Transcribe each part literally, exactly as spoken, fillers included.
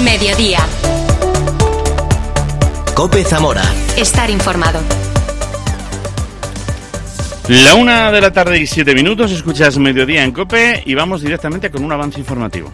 Mediodía. COPE Zamora. Estar informado. La una de la tarde y siete minutos, escuchas Mediodía en COPE y vamos directamente con un avance informativo.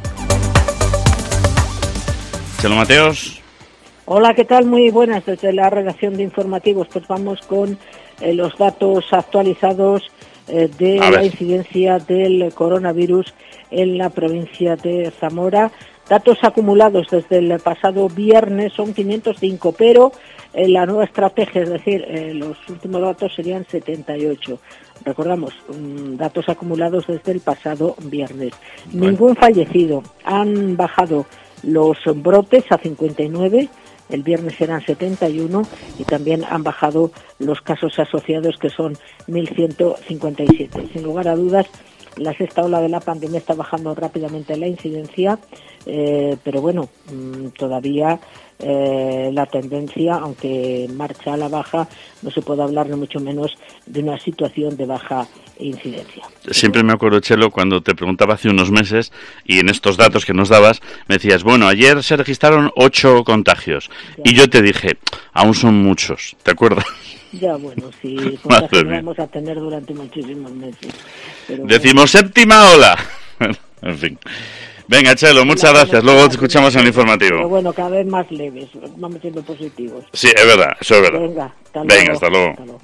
Chelo Mateos. Hola, ¿qué tal? Muy buenas desde la redacción de informativos. Pues vamos con eh, los datos actualizados eh, de la incidencia del coronavirus en la provincia de Zamora. Datos acumulados desde el pasado viernes son quinientos cinco, pero eh, la nueva estrategia, es decir, eh, los últimos datos serían setenta y ocho. Recordamos, um, datos acumulados desde el pasado viernes. Bueno. Ningún fallecido. Han bajado los brotes a cincuenta y nueve, el viernes eran setenta y uno, y también han bajado los casos asociados, que son mil ciento cincuenta y siete. Sin lugar a dudas, la sexta ola de la pandemia está bajando rápidamente la incidencia, eh, pero bueno, mmm, todavía eh, la tendencia, aunque marcha a la baja, no se puede hablar ni mucho menos de una situación de baja incidencia. Siempre me acuerdo, Chelo, cuando te preguntaba hace unos meses y en estos datos que nos dabas, me decías, bueno, ayer se registraron ocho contagios. Ya. Y yo te dije, aún son muchos, ¿te acuerdas? Ya, bueno, sí, contagios vamos a tener durante muchísimos meses. Pero Decimos bueno. Séptima ola. En fin. Venga, Chelo, muchas la gracias. Luego te escuchamos en el informativo. Pero bueno, cada vez más leves, vamos siendo positivos. Sí, es verdad, eso es verdad. Venga, hasta luego. Venga, hasta luego. Hasta luego.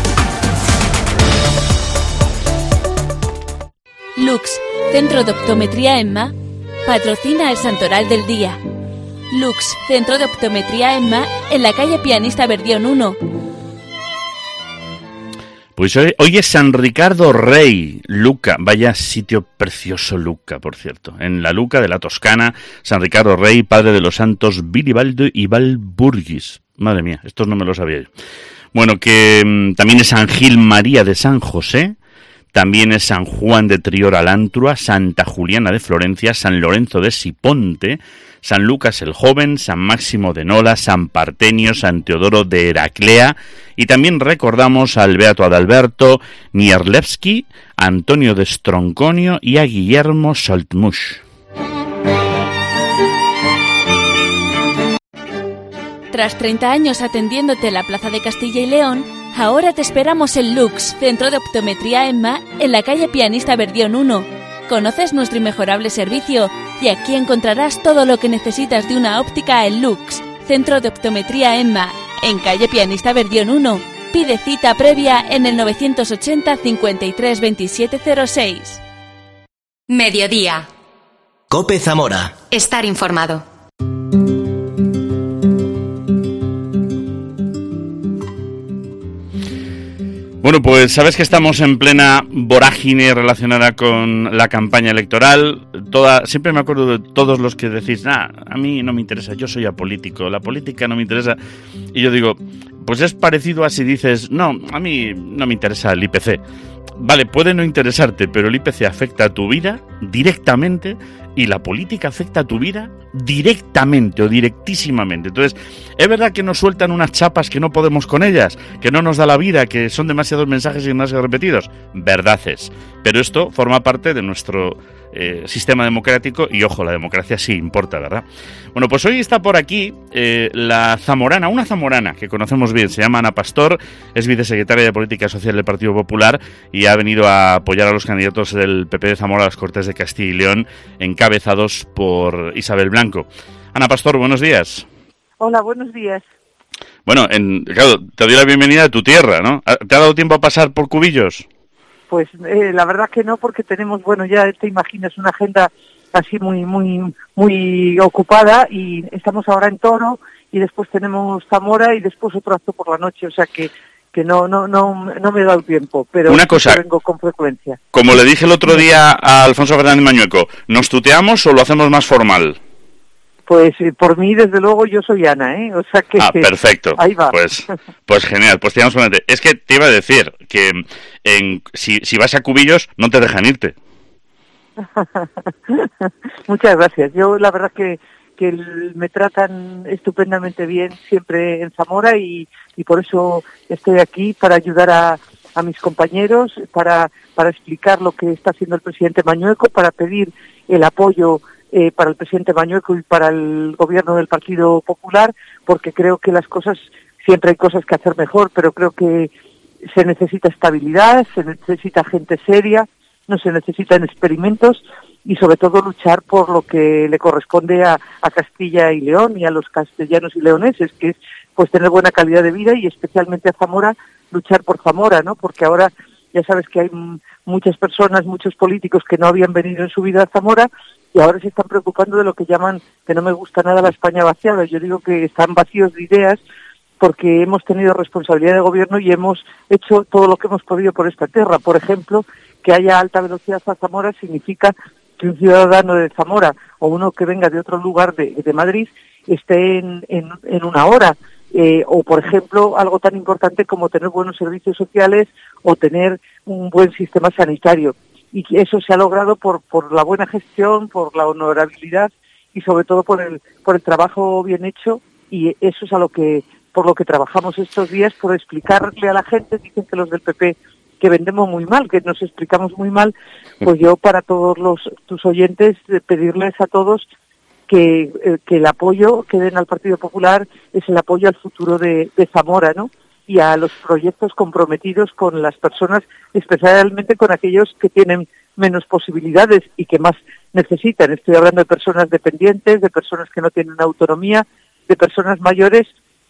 Lux, Centro de Optometría EMMA, patrocina el Santoral del Día. Lux, Centro de Optometría EMMA, en la calle Pianista Verdión uno. Pues hoy, hoy es San Ricardo Rey, Lucca, vaya sitio precioso Lucca, por cierto, en la Lucca de la Toscana, San Ricardo Rey, padre de los santos Viribaldo y Valburgis. Madre mía, estos no me los sabía yo. Bueno, que mmm, también es San Gil María de San José, también es San Juan de Trior Alantrua, Santa Juliana de Florencia, San Lorenzo de Siponte, San Lucas el Joven, San Máximo de Nola, San Partenio, San Teodoro de Heraclea, y también recordamos al Beato Adalberto Mierlewski, a Antonio de Stronconio y a Guillermo Soltmusch. Tras treinta años atendiéndote en la Plaza de Castilla y León, ahora te esperamos en Lux, Centro de Optometría EMMA, en la calle Pianista Verdión uno. Conoces nuestro inmejorable servicio y aquí encontrarás todo lo que necesitas de una óptica en Lux, Centro de Optometría EMMA, en calle Pianista Verdión uno. Pide cita previa en el novecientos ochenta, cincuenta y tres, veintisiete cero seis. Mediodía. COPE Zamora. Estar informado. Bueno, pues sabes que estamos en plena vorágine relacionada con la campaña electoral. Toda, siempre me acuerdo de todos los que decís, nah, a mí no me interesa, yo soy apolítico, la política no me interesa. Y yo digo, pues es parecido a si dices, no, a mí no me interesa el I P C. Vale, puede no interesarte, pero el I P C afecta a tu vida directamente y la política afecta a tu vida directamente o directísimamente. Entonces, es verdad que nos sueltan unas chapas que no podemos con ellas, que no nos da la vida, que son demasiados mensajes y demasiado repetidos. Verdades. Pero esto forma parte de nuestro eh, sistema democrático y, ojo, la democracia sí importa, ¿verdad? Bueno, pues hoy está por aquí eh, la zamorana, una zamorana que conocemos bien, se llama Ana Pastor, es vicesecretaria de Política Social del Partido Popular y ha venido a apoyar a los candidatos del P P de Zamora a las Cortes de Castilla y León, encabezados por Isabel Blanco. Ana Pastor, buenos días. Hola, buenos días. Bueno, en, claro, te doy la bienvenida a tu tierra, ¿no? ¿Te ha dado tiempo a pasar por Cubillos? Pues eh, la verdad que no, porque tenemos, bueno, ya te imaginas una agenda así muy, muy, muy ocupada y estamos ahora en Toro y después tenemos Zamora y después otro acto por la noche, o sea que que no no no no me he dado tiempo, pero una cosa, vengo con frecuencia. Como le dije el otro día a Alfonso Fernández Mañueco, ¿nos tuteamos o lo hacemos más formal? Pues eh, por mí, desde luego, yo soy Ana, ¿eh? O sea que... Ah, perfecto. Ahí va. Pues, pues genial, pues tiramos solamente. Es que te iba a decir que en, si, si vas a Cubillos no te dejan irte. Muchas gracias. Yo la verdad que, que me tratan estupendamente bien siempre en Zamora y, y por eso estoy aquí para ayudar a, a mis compañeros, para, para explicar lo que está haciendo el presidente Mañueco, para pedir el apoyo eh, para el presidente Mañueco y para el gobierno del Partido Popular, porque creo que las cosas, siempre hay cosas que hacer mejor, pero creo que se necesita estabilidad, se necesita gente seria, no se necesitan experimentos y sobre todo luchar por lo que le corresponde a, a Castilla y León y a los castellanos y leoneses, que es pues tener buena calidad de vida y especialmente a Zamora, luchar por Zamora, ¿no? Porque ahora ya sabes que hay m- muchas personas, muchos políticos que no habían venido en su vida a Zamora y ahora se están preocupando de lo que llaman, que no me gusta nada, la España vaciada. Yo digo que están vacíos de ideas porque hemos tenido responsabilidad de gobierno y hemos hecho todo lo que hemos podido por esta tierra. Por ejemplo, que haya alta velocidad a Zamora significa que un ciudadano de Zamora o uno que venga de otro lugar de, de Madrid esté en, en, en una hora. Eh, o, por ejemplo, algo tan importante como tener buenos servicios sociales o tener un buen sistema sanitario. Y que eso se ha logrado por, por la buena gestión, por la honorabilidad y sobre todo por el, por el trabajo bien hecho, y eso es a lo que, por lo que trabajamos estos días, por explicarle a la gente. Dicen que los del P P que vendemos muy mal, que nos explicamos muy mal, pues yo para todos los tus oyentes pedirles a todos que, eh, que el apoyo que den al Partido Popular es el apoyo al futuro de, de Zamora, ¿no? Y a los proyectos comprometidos con las personas, especialmente con aquellos que tienen menos posibilidades y que más necesitan. Estoy hablando de personas dependientes, de personas que no tienen autonomía, de personas mayores,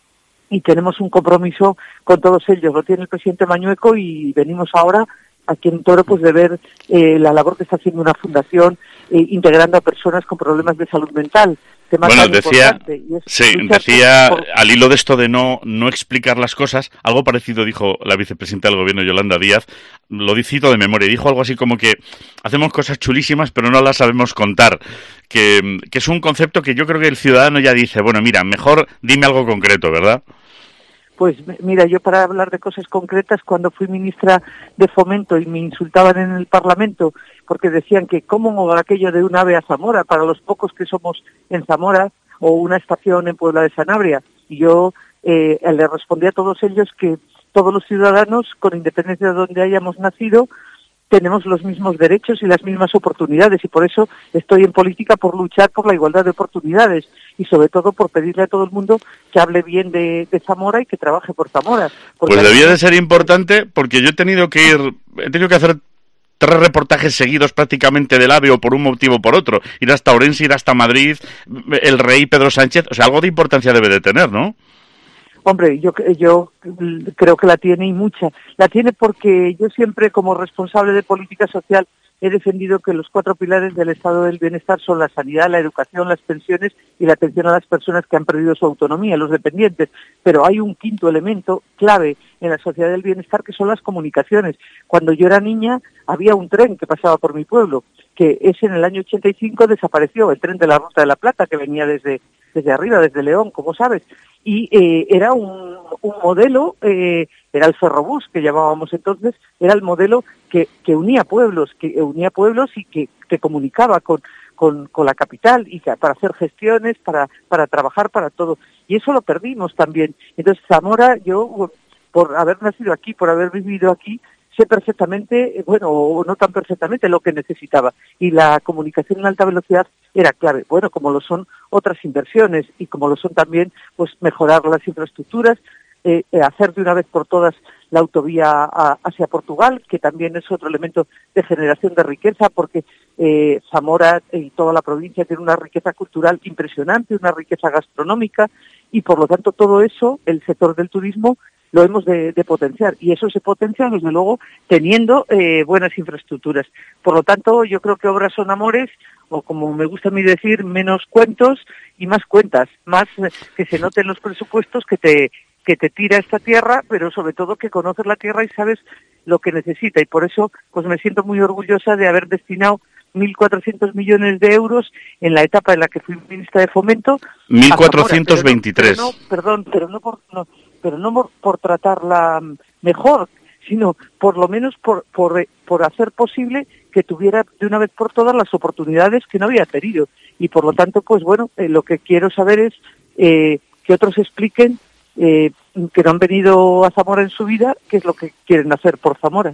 y tenemos un compromiso con todos ellos. Lo tiene el presidente Mañueco y venimos ahora aquí en Toro pues de ver eh, la labor que está haciendo una fundación eh, integrando a personas con problemas de salud mental. Bueno, decía, sí, decía por... al hilo de esto de no no explicar las cosas, algo parecido dijo la vicepresidenta del gobierno, Yolanda Díaz, lo cito de memoria, dijo algo así como que hacemos cosas chulísimas pero no las sabemos contar, que, que es un concepto que yo creo que el ciudadano ya dice, bueno, mira, mejor dime algo concreto, ¿verdad? Pues mira, yo para hablar de cosas concretas, cuando fui ministra de Fomento y me insultaban en el Parlamento porque decían que cómo aquello de un AVE a Zamora, para los pocos que somos en Zamora, o una estación en Puebla de Sanabria, y yo eh, le respondí a todos ellos que todos los ciudadanos, con independencia de donde hayamos nacido, tenemos los mismos derechos y las mismas oportunidades, y por eso estoy en política, por luchar por la igualdad de oportunidades y sobre todo por pedirle a todo el mundo que hable bien de, de Zamora y que trabaje por Zamora. Pues debía de ser importante, porque yo he tenido que ir, he tenido que hacer tres reportajes seguidos prácticamente del AVE o por un motivo o por otro, ir hasta Orense, ir hasta Madrid, el rey Pedro Sánchez, o sea, algo de importancia debe de tener, ¿no? Hombre, yo yo creo que la tiene y mucha. La tiene porque yo siempre, como responsable de política social, he defendido que los cuatro pilares del estado del bienestar son la sanidad, la educación, las pensiones y la atención a las personas que han perdido su autonomía, los dependientes. Pero hay un quinto elemento clave en la sociedad del bienestar, que son las comunicaciones. Cuando yo era niña había un tren que pasaba por mi pueblo, que ese en el año ochenta y cinco desapareció, el tren de la Ruta de la Plata, que venía desde, desde arriba, desde León, como sabes. Y eh, era un, un modelo, eh, era el ferrobús que llamábamos entonces, era el modelo que, que unía pueblos, que unía pueblos y que, que comunicaba con, con, con la capital y que, para hacer gestiones, para, para trabajar, para todo. Y eso lo perdimos también. Entonces Zamora, yo, por haber nacido aquí, por haber vivido aquí, sé perfectamente, bueno, o no tan perfectamente, lo que necesitaba. Y la comunicación en alta velocidad era clave. Bueno, como lo son otras inversiones y como lo son también, pues mejorar las infraestructuras, eh, eh, hacer de una vez por todas la autovía a, hacia Portugal, que también es otro elemento de generación de riqueza, porque eh, Zamora y toda la provincia tiene una riqueza cultural impresionante, una riqueza gastronómica, y por lo tanto todo eso, el sector del turismo, lo hemos de, de potenciar, y eso se potencia desde luego teniendo eh, buenas infraestructuras. Por lo tanto, yo creo que obras son amores, o como me gusta a mí decir, menos cuentos y más cuentas, más eh, que se noten los presupuestos que te que te tira esta tierra, pero sobre todo que conoces la tierra y sabes lo que necesita, y por eso pues me siento muy orgullosa de haber destinado mil cuatrocientos millones de euros en la etapa en la que fui ministra de Fomento. mil cuatrocientos veintitrés. Pero no, pero no, perdón, pero no por no, pero no por, por tratarla mejor, sino por lo menos por, por, por hacer posible que tuviera de una vez por todas las oportunidades que no había tenido. Y por lo tanto, pues bueno, eh, lo que quiero saber es eh, que otros expliquen eh, que no han venido a Zamora en su vida, qué es lo que quieren hacer por Zamora.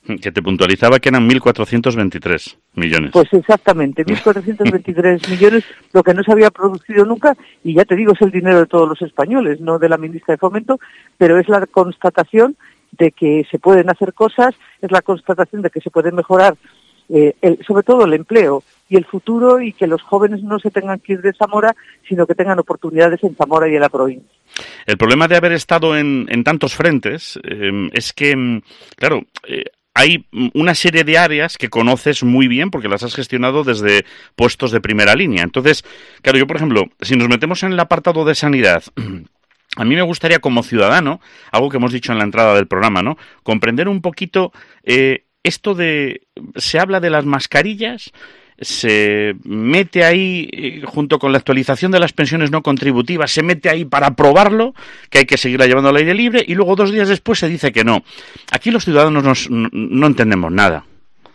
Que te puntualizaba que eran mil cuatrocientos veintitrés millones. Pues exactamente, mil cuatrocientos veintitrés millones, lo que no se había producido nunca, y ya te digo, es el dinero de todos los españoles, no de la ministra de Fomento, pero es la constatación de que se pueden hacer cosas, es la constatación de que se puede mejorar, eh, el, sobre todo el empleo y el futuro, y que los jóvenes no se tengan que ir de Zamora, sino que tengan oportunidades en Zamora y en la provincia. El problema de haber estado en, en tantos frentes eh, es que, claro, eh, hay una serie de áreas que conoces muy bien porque las has gestionado desde puestos de primera línea. Entonces, claro, yo, por ejemplo, si nos metemos en el apartado de sanidad, a mí me gustaría, como ciudadano, algo que hemos dicho en la entrada del programa, ¿no?, comprender un poquito eh, esto de... Se habla de las mascarillas, se mete ahí, eh, junto con la actualización de las pensiones no contributivas, se mete ahí para probarlo, que hay que seguirla llevando al aire libre, y luego dos días después se dice que no. Aquí los ciudadanos nos, no, no entendemos nada.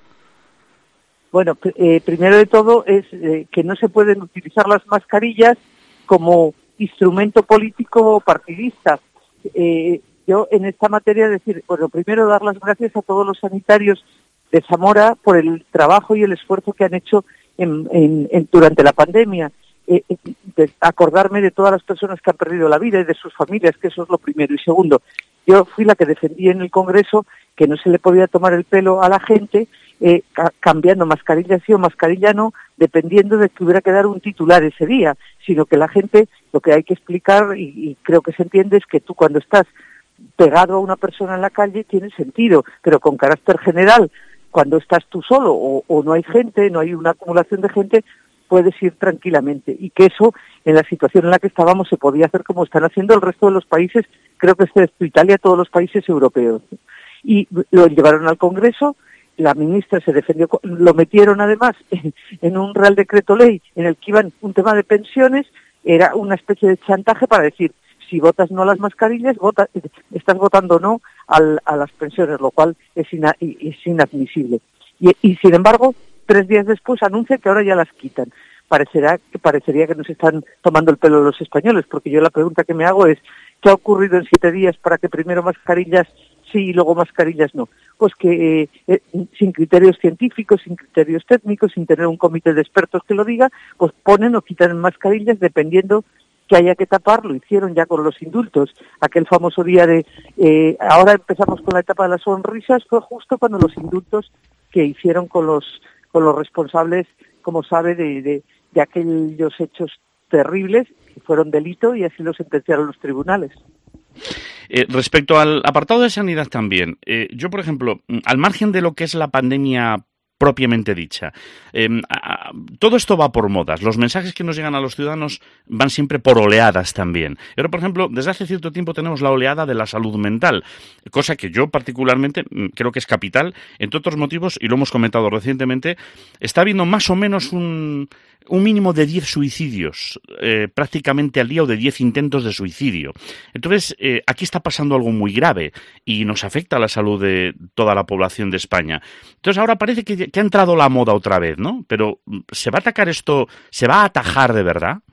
Bueno, eh, primero de todo es eh, que no se pueden utilizar las mascarillas como instrumento político o partidista. Eh, yo en esta materia decir, bueno, primero dar las gracias a todos los sanitarios de Zamora por el trabajo y el esfuerzo que han hecho en, en, en, durante la pandemia. Eh, de acordarme de todas las personas que han perdido la vida y de sus familias, que eso es lo primero. Y segundo, yo fui la que defendí en el Congreso que no se le podía tomar el pelo a la gente eh, ca cambiando mascarilla sí o mascarilla no, dependiendo de que hubiera que dar un titular ese día, sino que la gente, lo que hay que explicar, y, y creo que se entiende, es que tú cuando estás pegado a una persona en la calle tiene sentido, pero con carácter general, cuando estás tú solo o, o no hay gente, no hay una acumulación de gente, puedes ir tranquilamente. Y que eso, en la situación en la que estábamos, se podía hacer como están haciendo el resto de los países, creo que excepto Italia, todos los países europeos. Y lo llevaron al Congreso, la ministra se defendió, lo metieron además en, en un Real Decreto Ley en el que iban un tema de pensiones, era una especie de chantaje para decir, si votas no a las mascarillas, vota, estás votando no al, a las pensiones, lo cual es, ina, es inadmisible. Y, y sin embargo, tres días después anuncia que ahora ya las quitan. Parecerá, parecería que nos están tomando el pelo los españoles, porque yo la pregunta que me hago es, ¿qué ha ocurrido en siete días para que primero mascarillas sí y luego mascarillas no? Pues que eh, sin criterios científicos, sin criterios técnicos, sin tener un comité de expertos que lo diga, pues ponen o quitan mascarillas dependiendo que haya que tapar. Lo hicieron ya con los indultos, aquel famoso día de eh, ahora empezamos con la etapa de las sonrisas, fue justo cuando los indultos que hicieron con los con los responsables, como sabe, de, de, de aquellos hechos terribles que fueron delito, y así lo sentenciaron los tribunales. Eh, respecto al apartado de sanidad también, eh, yo, por ejemplo, al margen de lo que es la pandemia propiamente dicha, eh, a, a, todo esto va por modas. Los mensajes que nos llegan a los ciudadanos van siempre por oleadas también. Y ahora, por ejemplo, desde hace cierto tiempo tenemos la oleada de la salud mental, cosa que yo particularmente creo que es capital, entre otros motivos, y lo hemos comentado recientemente, está habiendo más o menos un, un mínimo de diez suicidios eh, prácticamente al día, o de diez intentos de suicidio. Entonces, eh, aquí está pasando algo muy grave y nos afecta a la salud de toda la población de España. Entonces, ahora parece que que ha entrado la moda otra vez, ¿no? Pero ¿se va a atacar esto, se va a atajar de verdad?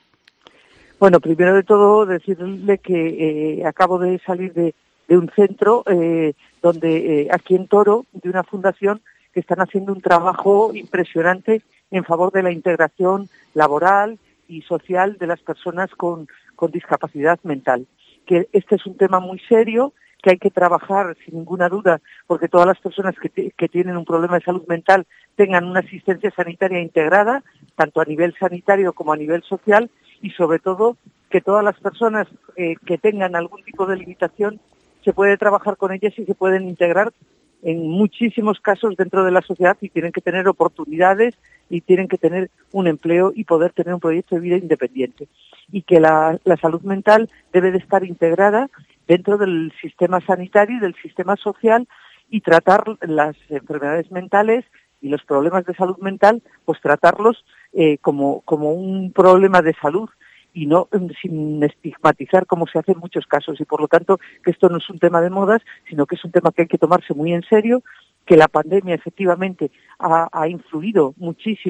Bueno, primero de todo decirle que eh, acabo de salir de, de un centro eh, donde eh, aquí en Toro, de una fundación que están haciendo un trabajo impresionante en favor de la integración laboral y social de las personas con, con discapacidad mental. Que este es un tema muy serio, que hay que trabajar sin ninguna duda, porque todas las personas que, que tienen un problema de salud mental tengan una asistencia sanitaria integrada, tanto a nivel sanitario como a nivel social, y sobre todo que todas las personas eh, que tengan algún tipo de limitación se puede trabajar con ellas y se pueden integrar en muchísimos casos dentro de la sociedad, y tienen que tener oportunidades y tienen que tener un empleo y poder tener un proyecto de vida independiente. Y que la, la salud mental debe de estar integrada dentro del sistema sanitario y del sistema social, y tratar las enfermedades mentales y los problemas de salud mental, pues tratarlos eh, como, como un problema de salud, y no sin estigmatizar como se hace en muchos casos. Y por lo tanto, que esto no es un tema de modas, sino que es un tema que hay que tomarse muy en serio, que la pandemia efectivamente ha, ha influido muchísimo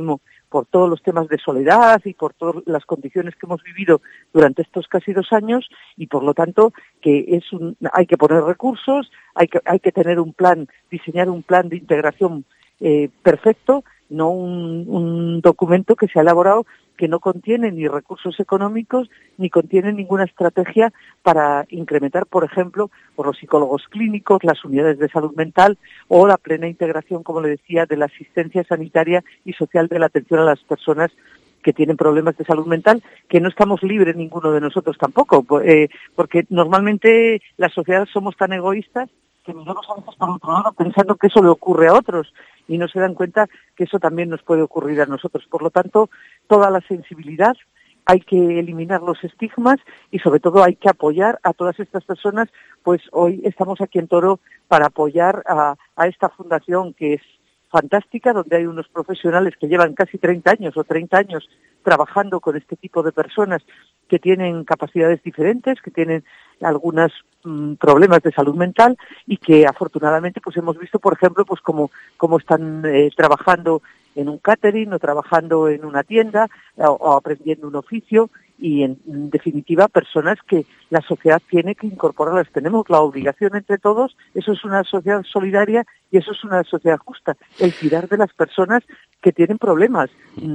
por todos los temas de soledad y por todas las condiciones que hemos vivido durante estos casi dos años, y por lo tanto que es un, hay que poner recursos, hay que, hay que tener un plan, diseñar un plan de integración eh, perfecto, no un, un documento que se ha elaborado que no contiene ni recursos económicos ni contiene ninguna estrategia para incrementar, por ejemplo, por los psicólogos clínicos, las unidades de salud mental o la plena integración, como le decía, de la asistencia sanitaria y social de la atención a las personas que tienen problemas de salud mental, que no estamos libres ninguno de nosotros tampoco, eh, porque normalmente las sociedades somos tan egoístas que miramos a veces por otro lado pensando que eso le ocurre a otros y no se dan cuenta que eso también nos puede ocurrir a nosotros. Por lo tanto, toda la sensibilidad, hay que eliminar los estigmas y sobre todo hay que apoyar a todas estas personas. Pues hoy estamos aquí en Toro para apoyar a, a esta fundación que es fantástica, donde hay unos profesionales que llevan casi treinta años o treinta años trabajando con este tipo de personas que tienen capacidades diferentes, que tienen algunos mmm, problemas de salud mental y que afortunadamente pues hemos visto, por ejemplo, pues cómo, cómo están eh, trabajando en un catering o trabajando en una tienda o, o aprendiendo un oficio y en, en definitiva personas que la sociedad tiene que incorporarlas. Tenemos la obligación entre todos, eso es una sociedad solidaria y eso es una sociedad justa, el cuidar de las personas que tienen problemas,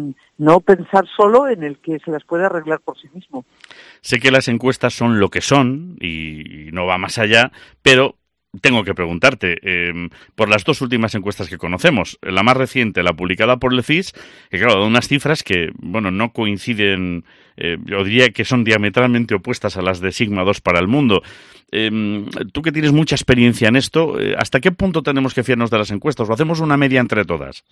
no pensar solo en el que se las puede arreglar por sí mismo. Sé que las encuestas son lo que son y no va más allá, pero tengo que preguntarte, eh, por las dos últimas encuestas que conocemos, la más reciente, la publicada por el C I S, que claro, da unas cifras que, bueno, no coinciden, eh, yo diría que son diametralmente opuestas a las de Sigma dos para el mundo. Eh, tú que tienes mucha experiencia en esto, eh, ¿hasta qué punto tenemos que fiarnos de las encuestas? ¿O hacemos una media entre todas?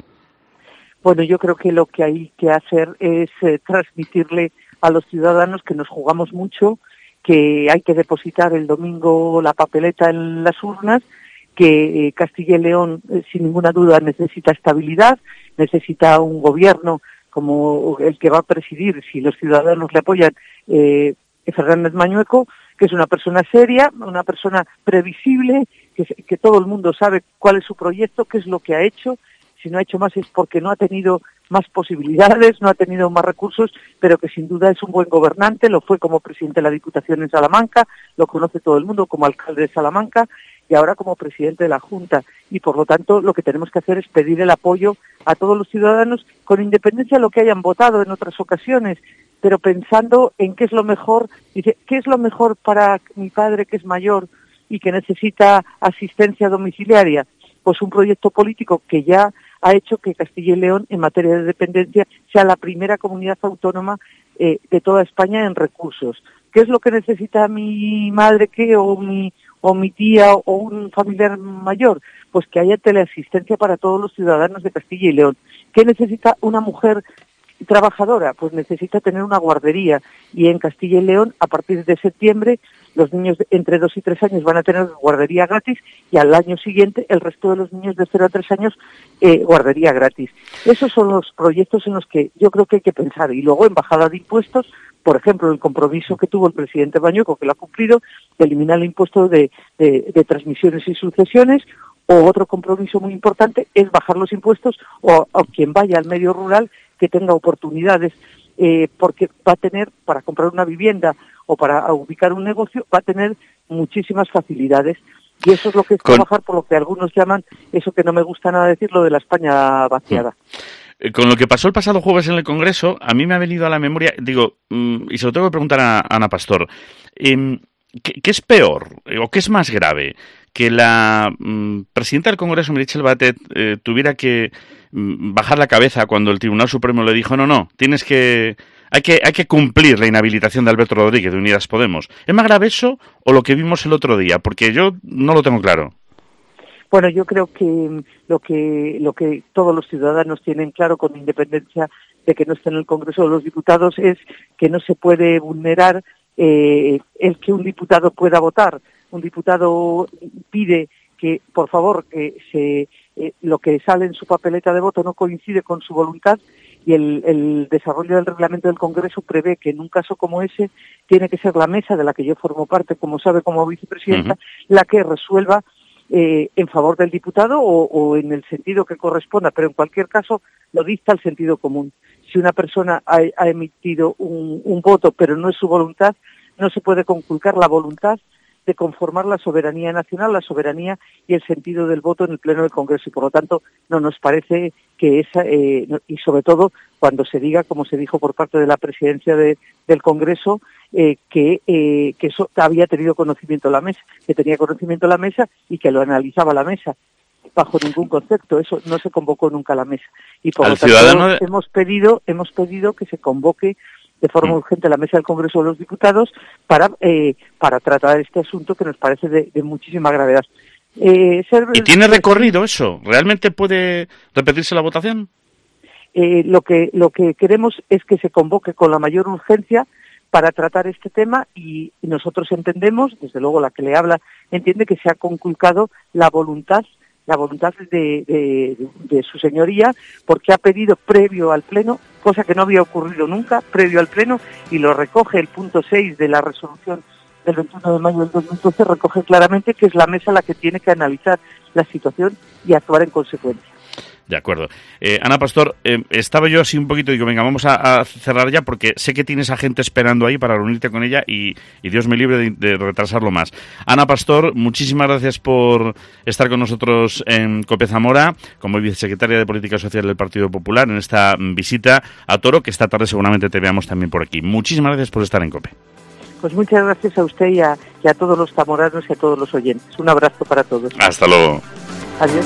Bueno, yo creo que lo que hay que hacer es eh, transmitirle a los ciudadanos que nos jugamos mucho, que hay que depositar el domingo la papeleta en las urnas, que eh, Castilla y León, eh, sin ninguna duda, necesita estabilidad, necesita un gobierno como el que va a presidir, si los ciudadanos le apoyan, eh, Fernández Mañueco, que es una persona seria, una persona previsible, que, que todo el mundo sabe cuál es su proyecto, qué es lo que ha hecho. Si no ha hecho más es porque no ha tenido más posibilidades, no ha tenido más recursos, pero que sin duda es un buen gobernante, lo fue como presidente de la Diputación en Salamanca, lo conoce todo el mundo como alcalde de Salamanca y ahora como presidente de la Junta. Y por lo tanto lo que tenemos que hacer es pedir el apoyo a todos los ciudadanos con independencia de lo que hayan votado en otras ocasiones, pero pensando en qué es lo mejor, dice, ¿qué es lo mejor para mi padre que es mayor y que necesita asistencia domiciliaria? Pues un proyecto político que ya ha hecho que Castilla y León, en materia de dependencia, sea la primera comunidad autónoma eh, de toda España en recursos. ¿Qué es lo que necesita mi madre qué o mi o mi tía o un familiar mayor? Pues que haya teleasistencia para todos los ciudadanos de Castilla y León. ¿Qué necesita una mujer trabajadora? Pues necesita tener una guardería, y en Castilla y León, a partir de septiembre, los niños de entre dos y tres años van a tener guardería gratis, y al año siguiente el resto de los niños de cero a tres años eh, guardería gratis. Esos son los proyectos en los que yo creo que hay que pensar. Y luego en bajada de impuestos, por ejemplo, el compromiso que tuvo el presidente Mañueco, que lo ha cumplido, de eliminar el impuesto de, de, de transmisiones y sucesiones, o otro compromiso muy importante es bajar los impuestos o, o quien vaya al medio rural que tenga oportunidades, eh, porque va a tener, para comprar una vivienda o para ubicar un negocio, va a tener muchísimas facilidades. Y eso es lo que es Con... trabajar por lo que algunos llaman, eso que no me gusta nada decir, lo de la España vaciada. Con lo que pasó el pasado jueves en el Congreso, a mí me ha venido a la memoria, digo, y se lo tengo que preguntar a Ana Pastor, eh, ¿qué, ¿qué es peor o qué es más grave? Que la mm, presidenta del Congreso, Meritxell Batet, eh, tuviera que mm, bajar la cabeza cuando el Tribunal Supremo le dijo, no, no, tienes que... Hay que hay que cumplir la inhabilitación de Alberto Rodríguez de Unidas Podemos. ¿Es más grave eso o lo que vimos el otro día? Porque yo no lo tengo claro. Bueno, yo creo que lo que lo que todos los ciudadanos tienen claro, con independencia de que no esté en el Congreso de los Diputados, es que no se puede vulnerar eh, el que un diputado pueda votar. Un diputado pide que, por favor, que se eh, lo que sale en su papeleta de voto no coincide con su voluntad, y el, el desarrollo del reglamento del Congreso prevé que en un caso como ese tiene que ser la mesa de la que yo formo parte, como sabe, como vicepresidenta, uh-huh. la que resuelva eh, en favor del diputado o, o en el sentido que corresponda, pero en cualquier caso lo dicta el sentido común. Si una persona ha, ha emitido un, un voto, pero no es su voluntad, no se puede conculcar la voluntad de conformar la soberanía nacional, la soberanía y el sentido del voto en el Pleno del Congreso. Y por lo tanto, no nos parece que esa, eh, y sobre todo cuando se diga, como se dijo por parte de la presidencia de, del Congreso, eh, que, eh, que eso había tenido conocimiento la mesa, que tenía conocimiento la mesa y que lo analizaba la mesa. Bajo ningún concepto, eso no se convocó nunca a la mesa. Y por lo tanto, ciudadano... hemos pedido, hemos pedido que se convoque de forma urgente a la mesa del Congreso de los Diputados para eh, para tratar este asunto que nos parece de, de muchísima gravedad. Eh, ser, ¿Y tiene recorrido eso? ¿Realmente puede repetirse la votación? Eh, lo que lo que queremos es que se convoque con la mayor urgencia para tratar este tema y nosotros entendemos, desde luego la que le habla entiende que se ha conculcado la voluntad la voluntad de, de, de su señoría, porque ha pedido previo al Pleno, cosa que no había ocurrido nunca, previo al Pleno, y lo recoge el punto seis de la resolución del veintiuno de mayo del dos mil doce, recoge claramente que es la mesa la que tiene que analizar la situación y actuar en consecuencia. De acuerdo. Eh, Ana Pastor, eh, estaba yo así un poquito, digo, venga, vamos a, a cerrar ya porque sé que tienes a gente esperando ahí para reunirte con ella y, y Dios me libre de, de retrasarlo más. Ana Pastor, muchísimas gracias por estar con nosotros en COPE Zamora, como vicesecretaria de Política Social del Partido Popular, en esta visita a Toro, que esta tarde seguramente te veamos también por aquí. Muchísimas gracias por estar en COPE. Pues muchas gracias a usted y a, y a todos los zamoranos y a todos los oyentes. Un abrazo para todos. Hasta luego. Adiós.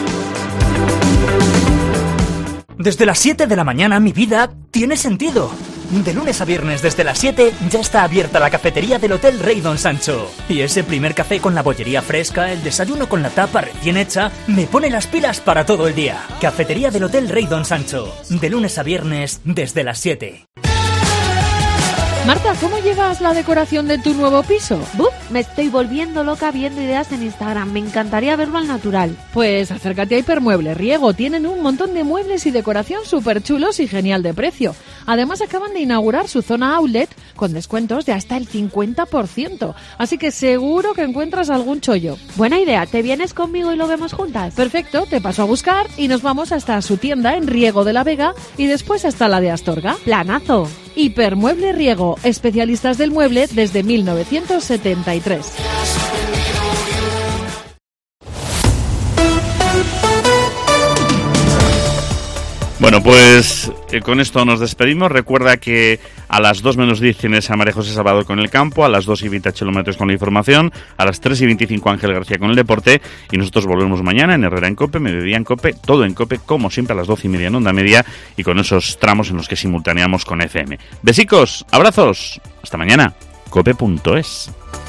Desde las siete de la mañana mi vida tiene sentido. De lunes a viernes desde las siete ya está abierta la cafetería del Hotel Rey Don Sancho. Y ese primer café con la bollería fresca, el desayuno con la tapa recién hecha, me pone las pilas para todo el día. Cafetería del Hotel Rey Don Sancho. De lunes a viernes desde las siete. Marta, ¿cómo llevas la decoración de tu nuevo piso? ¡Buf! Me estoy volviendo loca viendo ideas en Instagram. Me encantaría verlo al natural. Pues acércate a Hipermueble Riego. Tienen un montón de muebles y decoración súper chulos y genial de precio. Además, acaban de inaugurar su zona outlet con descuentos de hasta el cincuenta por ciento. Así que seguro que encuentras algún chollo. Buena idea. ¿Te vienes conmigo y lo vemos juntas? Perfecto. Te paso a buscar y nos vamos hasta su tienda en Riego de la Vega y después hasta la de Astorga. ¡Planazo! Hipermueble Riego, especialistas del mueble desde mil novecientos setenta y tres. Bueno, pues eh, con esto nos despedimos. Recuerda que a las dos menos diez tienes a María José Salvador con el campo, a las dos y veinte kilómetros con la información, a las tres y veinticinco Ángel García con el deporte y nosotros volvemos mañana en Herrera en COPE, Mediodía en COPE, todo en COPE, como siempre a las doce y media en Onda Media y con esos tramos en los que simultaneamos con F M. Besicos, abrazos, hasta mañana, cope punto es.